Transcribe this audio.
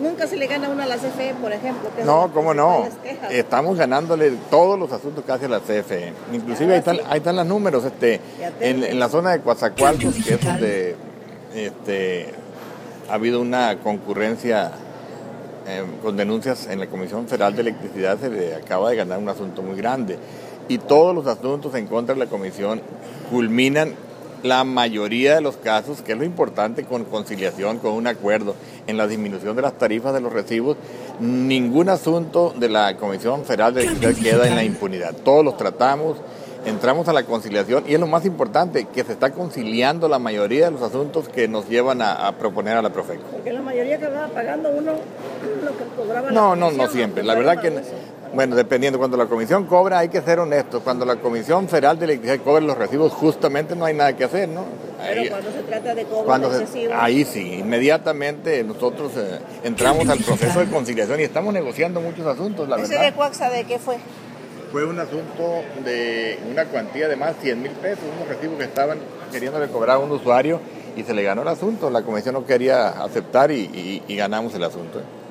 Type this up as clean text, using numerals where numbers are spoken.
nunca se le gana uno a la CFE, por ejemplo. Que no, cómo no. Quejas. Estamos ganándole todos los asuntos que hace la CFE. Inclusive ahí están los números. En la zona de Coatzacoalcos, que es donde ha habido una concurrencia con denuncias en la Comisión Federal de Electricidad, se le acaba de ganar un asunto muy grande. Y todos los asuntos en contra de la Comisión culminan la mayoría de los casos, que es lo importante, con conciliación, con un acuerdo en la disminución de las tarifas de los recibos. Ningún asunto de la Comisión Federal de Electricidad queda en la impunidad. Todos los tratamos, entramos a la conciliación y es lo más importante, que se está conciliando la mayoría de los asuntos que nos llevan a proponer a la Profeco. Porque la mayoría que va pagando uno lo que cobraba No siempre. La verdad que, bueno, dependiendo, cuando la Comisión cobra hay que ser honestos. Cuando la Comisión Federal de Electricidad cobra los recibos, justamente no hay nada que hacer, ¿no? Pero cuando se trata de cobros excesivos... Ahí sí, inmediatamente nosotros entramos al proceso de conciliación y estamos negociando muchos asuntos, la verdad. ¿Ese de Cuaxa de qué fue? Fue un asunto de una cuantía de más de 100,000 pesos, unos recibos que estaban queriéndole cobrar a un usuario y se le ganó el asunto. La Comisión no quería aceptar y ganamos el asunto.